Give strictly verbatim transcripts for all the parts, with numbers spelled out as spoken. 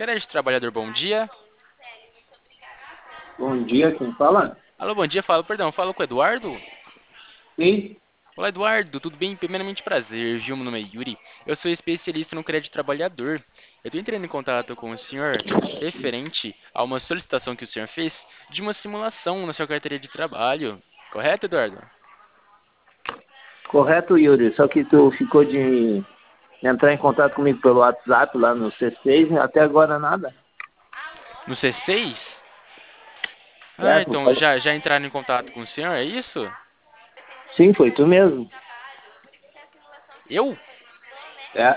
Crédito Trabalhador, bom dia. Bom dia, quem fala? Alô, bom dia, falo, perdão, falo com o Eduardo? Sim, Olá, Eduardo, tudo bem? Primeiramente, prazer, viu? Meu nome é Yuri. Eu sou especialista no Crédito Trabalhador. Eu estou entrando em contato com o senhor referente a uma solicitação que o senhor fez de uma simulação na sua carteira de trabalho. Correto, Eduardo? correto, Yuri. Só que tu ficou de entrar em contato comigo pelo WhatsApp lá no C seis, até agora nada. No C seis? Ah, É, tu então falou. já, já entraram em contato com o senhor, é isso? Sim, foi tu mesmo. Eu? É,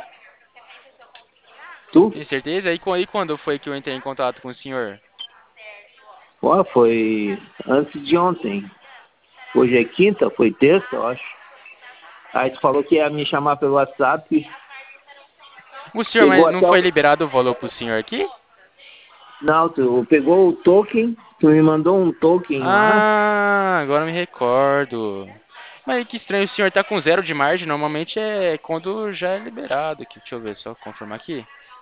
tu? Tem certeza? E qu- e quando foi que eu entrei em contato com o senhor? Pô, foi antes de ontem. Hoje é quinta, foi terça, eu acho. Aí tu falou que ia me chamar pelo WhatsApp. O senhor, Pegou mas não até foi o... liberado o valor pro senhor aqui? Não, tu pegou o token, tu me mandou um token lá. Ah, agora me recordo. Mas que estranho, o senhor tá com zero de margem, normalmente é quando já é liberado aqui. Deixa eu ver, só confirmar aqui.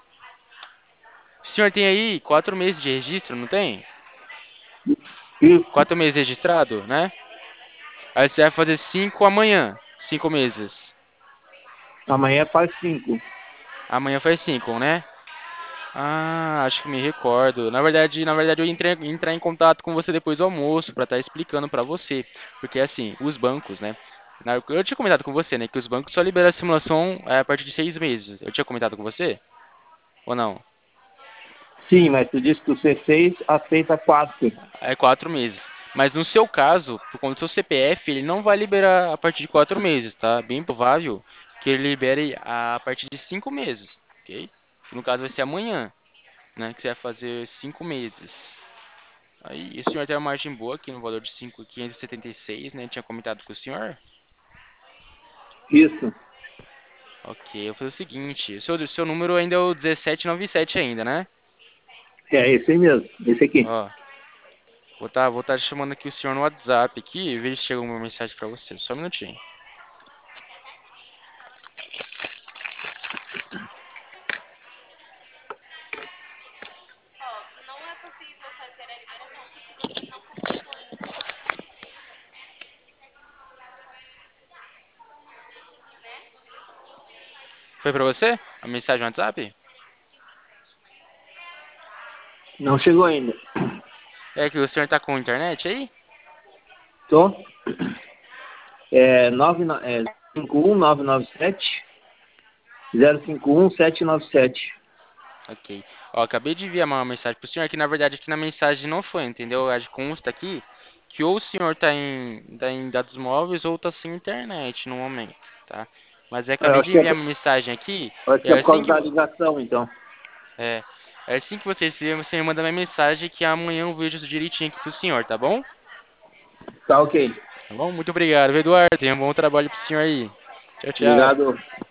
O senhor tem aí quatro meses de registro, não tem? Isso, Quatro meses registrado, né? Aí você vai fazer cinco amanhã, cinco meses. amanhã faz cinco. Amanhã faz cinco, né? Ah, acho que me recordo. Na verdade, na verdade eu entrei entrar em contato com você depois do almoço para estar explicando para você, porque assim, os bancos, né? na- Eu tinha comentado com você, né, que os bancos só liberam a simulação é, a partir de seis meses. Eu tinha comentado com você ou não? Sim, mas tu disse que o C seis aceita quatro. É quatro meses. Mas no seu caso, por conta do seu C P F, ele não vai liberar a partir de quatro meses, tá? Bem provável que ele libere a partir de cinco meses, ok? No caso vai ser amanhã, né? Que você vai fazer cinco meses. Aí, o senhor tem uma margem boa aqui no valor de cinco mil quinhentos e setenta e seis, né? Tinha comentado com o senhor? Isso. Ok, eu vou fazer o seguinte. O seu, o seu número ainda é o dezessete noventa e sete ainda, né? É esse aí mesmo, esse aqui. Ó, vou estar vou tá chamando aqui o senhor no WhatsApp aqui e ver se chega uma mensagem pra você. Só um minutinho. Foi pra você? A mensagem no WhatsApp? Não chegou ainda. É que o senhor tá com internet aí? Tô. É, nove, é cinco um nove nove sete zero cinco um sete nove sete. Ok. Ó, acabei de enviar uma mensagem pro senhor que na verdade aqui na mensagem não foi, entendeu? A consta aqui que ou o senhor tá em, tá em dados móveis ou tá sem internet no momento, tá? Mas eu Eu acabei acho de que é, enviar uma mensagem aqui, eu acho e que é é por assim causa que, da ligação, então. é, é assim que você receber, você me manda minha mensagem que amanhã eu vejo isso direitinho aqui pro senhor, tá bom? Tá ok. Tá bom? Muito obrigado, Eduardo. Tenha um bom trabalho pro senhor aí. Tchau, tchau. Obrigado.